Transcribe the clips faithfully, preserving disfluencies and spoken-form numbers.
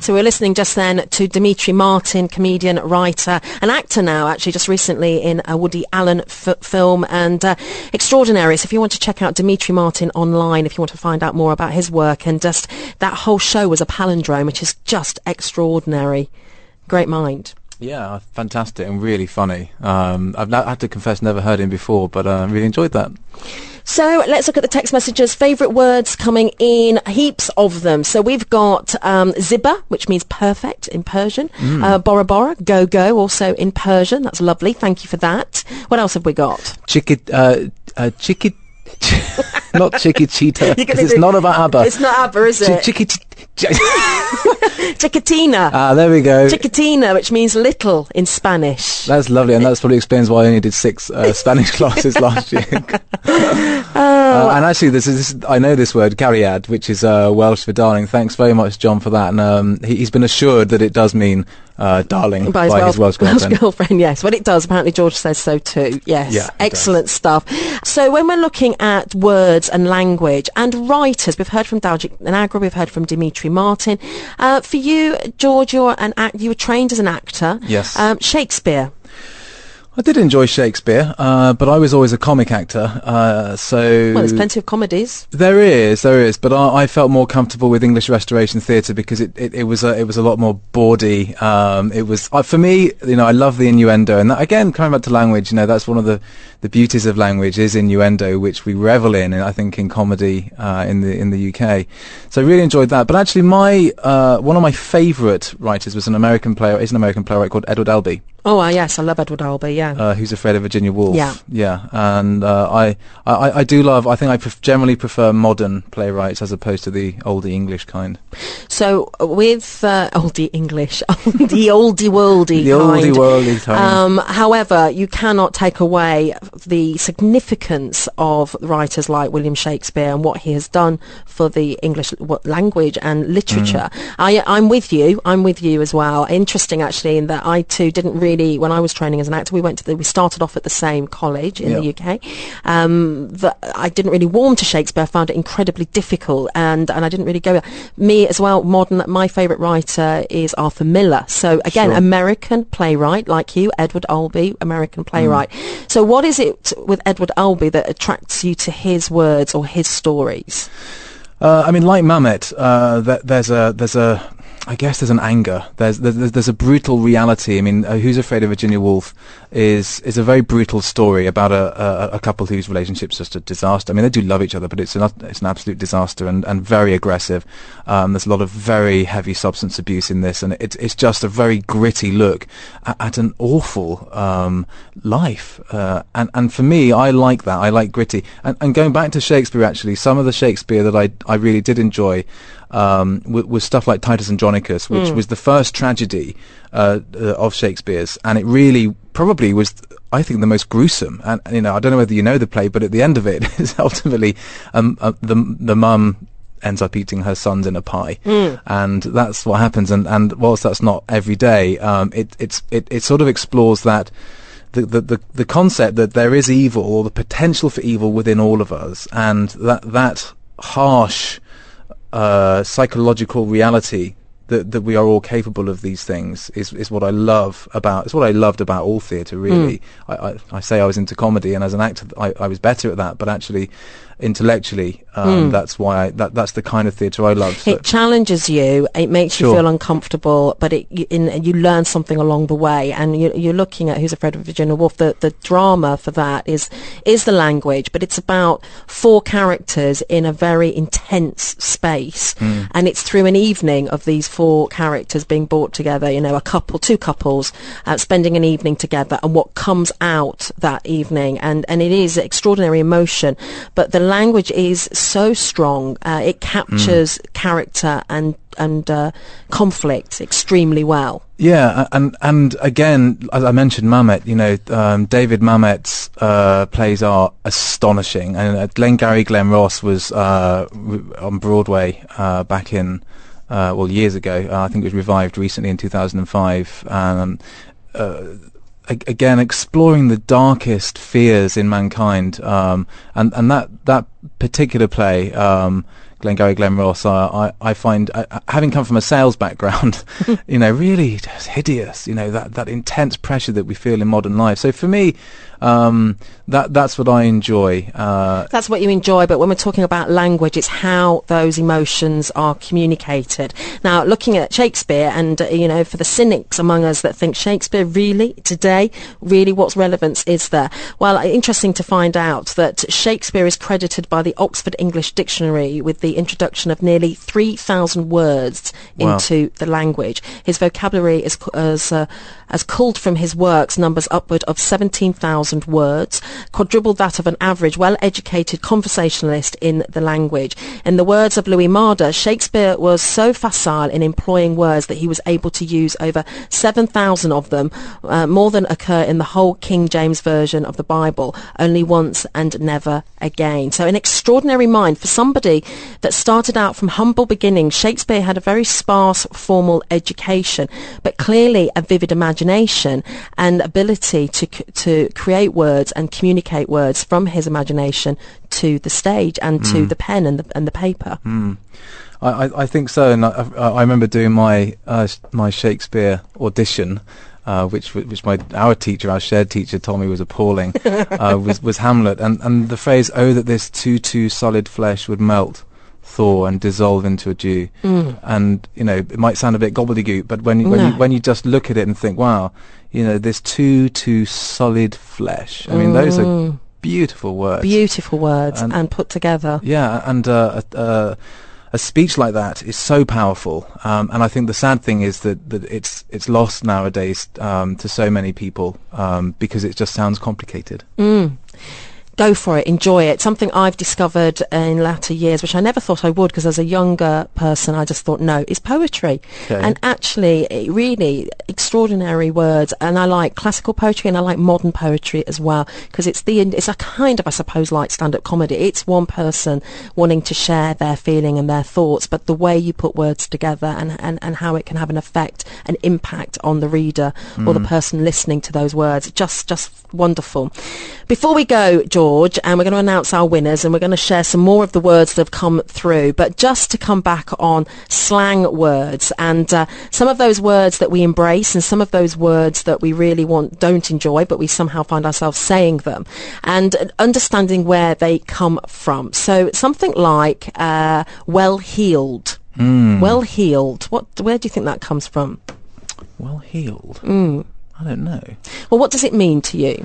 So we're listening just then to Demetri Martin, comedian, writer, an actor now, actually, just recently in a Woody Allen f- film, and uh, extraordinary. So if you want to check out Demetri Martin online, if you want to find out more about his work, and just that whole show was a palindrome, which is just extraordinary. Great mind. Yeah, fantastic and really funny. Um, I've not, I have to confess, never heard him before, but I uh, really enjoyed that. So let's look at the text messages. Favourite words coming in, heaps of them. So we've got um, ziba, which means perfect in Persian. Mm. Uh, bora bora, go go, also in Persian. That's lovely. Thank you for that. What else have we got? Chiki, uh, uh, chiki, not Chiquitita, because it's not about ABBA. It's not ABBA, is it? Ch- Chiquit- Chiquitina. Ah, there we go. Chiquitina, which means little in Spanish. That's lovely, and that's probably explains why I only did six uh, Spanish classes last year. oh. uh, and actually, this is, this, I know this word, cariad, which is uh, Welsh for darling. Thanks very much, John, for that. And um, he, he's been assured that it does mean uh, darling by, his, by Welsh, his Welsh girlfriend. Welsh girlfriend, yes. Well, it does. Apparently, George says so too. Yes. Yeah, excellent stuff. So when we're looking at words and language and writers, we've heard from Daljit Nagra, we've heard from Demetri Martin. Uh, for you, George, you're an act- you were trained as an actor. Yes. Um, Shakespeare. I did enjoy Shakespeare, uh, but I was always a comic actor, uh, so... Well, there's plenty of comedies. There is, there is, but I, I felt more comfortable with English Restoration Theatre because it, it, it was a, it was a lot more bawdy. Um, it was, uh, for me, you know, I love the innuendo, and that, again, coming back to language, you know, that's one of the, the beauties of language is innuendo, which we revel in, I think, in comedy uh, in the in the U K. So I really enjoyed that. But actually, my uh, one of my favourite writers was an American playwright, is an American playwright called Edward Albee. Oh, uh, yes, I love Edward Albee, yeah. Uh, Who's Afraid of Virginia Woolf. Yeah. Yeah, and uh, I, I, I do love, I think I pref- generally prefer modern playwrights as opposed to the oldie English kind. So with uh, oldie English, the oldie worldy the kind. The oldie worldy kind. Um, however, you cannot take away the significance of writers like William Shakespeare and what he has done for the English what, language and literature. Mm. I, I'm with you. I'm with you as well. Interesting, actually, in that I too didn't really, when I was training as an actor, we went to the, we started off at the same college in yep. the U K. Um, the, I didn't really warm to Shakespeare. I found it incredibly difficult, and, and I didn't really go. Me as well, modern, my favourite writer is Arthur Miller. So again, sure. American playwright like you, Edward Albee, American playwright. Mm. So what is it with Edward Albee that attracts you to his words or his stories? Uh, I mean, like Mamet, uh, th- there's a, there's a, I guess there's an anger. There's there's, there's a brutal reality. I mean, uh, Who's Afraid of Virginia Woolf is is a very brutal story about a, a, a couple whose relationship's just a disaster. I mean, they do love each other, but it's an it's an absolute disaster and, and very aggressive. Um, there's a lot of very heavy substance abuse in this, and it's it's just a very gritty look at, at an awful um, life. Uh, and and for me, I like that. I like gritty. And and going back to Shakespeare, actually, some of the Shakespeare that I I really did enjoy. Um, w- was stuff like Titus Andronicus, which mm. was the first tragedy uh, uh, of Shakespeare's, and it really probably was, I think, the most gruesome. And you know, I don't know whether you know the play, but at the end of it, is ultimately um, uh, the the mum ends up eating her sons in a pie, mm. and that's what happens. And and whilst that's not every day, um, it it's it, it sort of explores that. The, the, the, the concept that there is evil or the potential for evil within all of us, and that that harsh Uh, psychological reality that that we are all capable of these things is is what I love about. It's what I loved about all theatre. Really, mm. I, I I say I was into comedy, and as an actor, I, I was better at that. But actually, intellectually, um, mm. that's why I, that that's the kind of theatre I love. So. It challenges you. It makes sure. you feel uncomfortable, but it you, in, you learn something along the way. And you, you're looking at Who's Afraid of Virginia Woolf. The the drama for that is is the language, but it's about four characters in a very intense space, mm. and it's through an evening of these four characters being brought together. You know, a couple, two couples, uh, spending an evening together, and what comes out that evening, and and it is extraordinary emotion, but the language is so strong. Uh, it captures mm. character and and uh, conflict extremely well. Yeah, and and again, as I mentioned, Mamet. You know, um, David Mamet's uh, plays are astonishing, and uh, Glengarry Glen Ross was uh, on Broadway uh, back in uh, well years ago. Uh, I think it was revived recently in two thousand five. Um, uh, Again, exploring the darkest fears in mankind, um, and and that that particular play um, Glengarry Glen Ross, uh, I I find uh, having come from a sales background, you know, really just hideous. You know, that that intense pressure that we feel in modern life. So for me, um, that that's what I enjoy. Uh, That's what you enjoy, but when we're talking about language, it's how those emotions are communicated. Now, looking at Shakespeare, and, uh, you know, for the cynics among us that think Shakespeare really, today, really what's relevance is there? Well, uh, interesting to find out that Shakespeare is credited by the Oxford English Dictionary with the introduction of nearly three thousand words Wow. into the language. His vocabulary is, as, uh, as culled from his works numbers upward of seventeen thousand words, quadruple that of an average well-educated conversationalist in the language. In the words of Louis Marder, Shakespeare was so facile in employing words that he was able to use over seven thousand of them, uh, more than occur in the whole King James Version of the Bible, only once and never again. So an extraordinary mind. For somebody that started out from humble beginnings, Shakespeare had a very sparse formal education, but clearly a vivid imagination and ability to c- to create words and communicate words from his imagination to the stage and to Mm. the pen and the and the paper. Mm. I, I, I think so, and I, I I remember doing my uh, sh- my Shakespeare audition, uh, which w- which my our teacher, our shared teacher, told me was appalling. uh, was was Hamlet, and and the phrase "Oh, that this too too solid flesh would melt, thaw, and dissolve into a dew," Mm. and you know it might sound a bit gobbledygook, but when you, when No. you when you just look at it and think, wow, you know, this too too solid flesh. I mean, those are Mm. beautiful words. Beautiful words And- and put together. Yeah, and uh, a, a, a speech like that is so powerful, um, and I think the sad thing is that, that it's it's lost nowadays um, to so many people um, because it just sounds complicated. Mm. Go for it, enjoy it. Something I've discovered in latter years, which I never thought I would, because as a younger person I just thought, no, is poetry. Okay. And actually, it really extraordinary words. And I like classical poetry and I like modern poetry as well, because it's the it's a kind of, I suppose, like stand-up comedy. It's one person wanting to share their feeling and their thoughts, but the way you put words together and, and, and how it can have an effect, an impact on the reader or the person listening to those words, just just wonderful. Before we go, George, and we're going to announce our winners, and we're going to share some more of the words that have come through, but just to come back on slang words, and uh, some of those words that we embrace and some of those words that we really want don't enjoy, but we somehow find ourselves saying them, and uh, understanding where they come from. So something like uh, well-heeled. Mm. Well-heeled. What? Where do you think that comes from? Well heeled. Mm. I don't know. Well, what does it mean to you?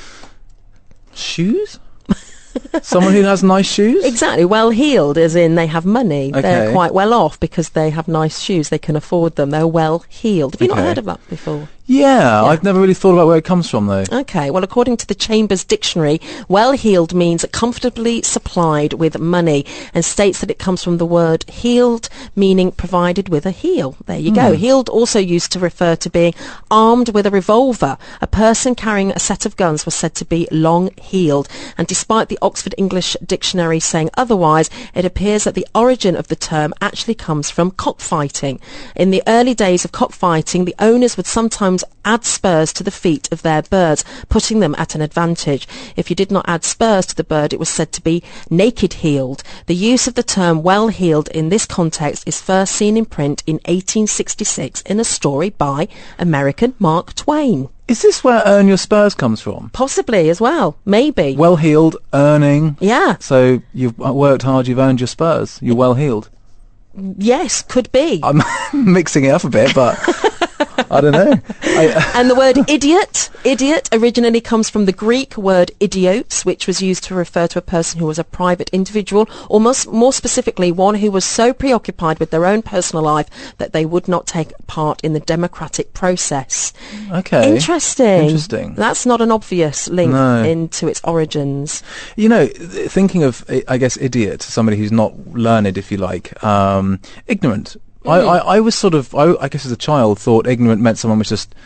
Shoes? Someone who has nice shoes? Exactly. Well heeled as in they have money. They're Okay. quite well off because they have nice shoes. They can afford them. They're well heeled. Have you not Okay. heard of that before? Yeah, I've never really thought about where it comes from though. Okay, well, according to the Chambers Dictionary, well-heeled means comfortably supplied with money, and states that it comes from the word heeled, meaning provided with a heel. There you go. Heeled also used to refer to being armed with a revolver. A person carrying a set of guns was said to be long-heeled, and despite the Oxford English Dictionary saying otherwise, it appears that the origin of the term actually comes from cockfighting. In the early days of cockfighting, the owners would sometimes add spurs to the feet of their birds, putting them at an advantage. If you did not add spurs to the bird, it was said to be naked-heeled. The use of the term well-heeled in this context is first seen in print in eighteen sixty-six in a story by American Mark Twain. Is this where earn your spurs comes from? Possibly as well. Maybe. Well heeled, earning. Yeah. So you've worked hard, you've earned your spurs. You're well heeled. Yes, could be. I'm mixing it up a bit, but I don't know. I, And the word idiot, idiot originally comes from the Greek word idiotes, which was used to refer to a person who was a private individual, or most, more specifically, one who was so preoccupied with their own personal life that they would not take part in the democratic process. okay. Interesting. Interesting. That's not an obvious link No. into its origins. You know, th- thinking of, I- I guess, idiot, somebody who's not learned, if you like, um, ignorant. I, I, I was sort of, I, I guess as a child, thought ignorant meant someone was just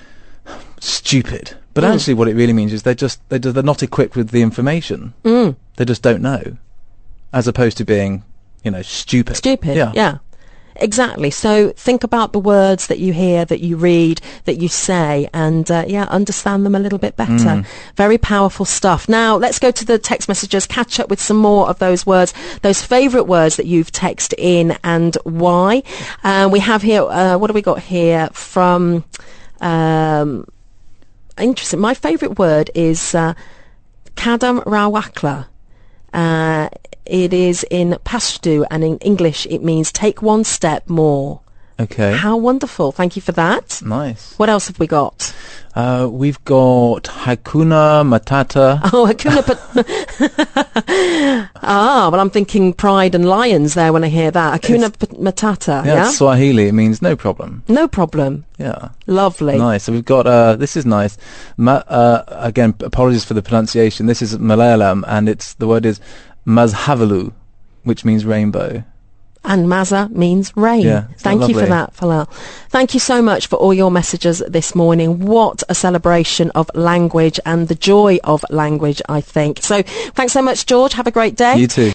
stupid. But Mm. actually what it really means is they're just, they're, they're not equipped with the information. Mm. They just don't know. As opposed to being, you know, stupid. Stupid. Yeah. Yeah. Exactly. So think about the words that you hear, that you read, that you say, and uh, yeah, understand them a little bit better. Mm. Very powerful stuff. Now, let's go to the text messages, catch up with some more of those words, those favourite words that you've texted in and why. Uh, we have here, uh, what do we got here from... Um, interesting. My favourite word is uh, Kadam Rawakla. Uh, it is in Pashto, and in English it means take one step more. Okay. How wonderful. Thank you for that. Nice. What else have we got? Uh, we've got Hakuna Matata. Oh, Hakuna Matata. Ah, well, I'm thinking pride and lions there when I hear that. Hakuna P- Matata. Yeah, Yeah, it's Swahili. It means no problem. no problem. Yeah. Lovely. Nice. So we've got, uh, this is nice. Ma- uh, again, apologies for the pronunciation. This is Malayalam, and it's, the word is Mazhavalu, which means rainbow. And Maza means rain. Yeah, Thank you for that, Falal. Thank you so much for all your messages this morning. What a celebration of language and the joy of language, I think. So thanks so much, George. Have a great day. You too.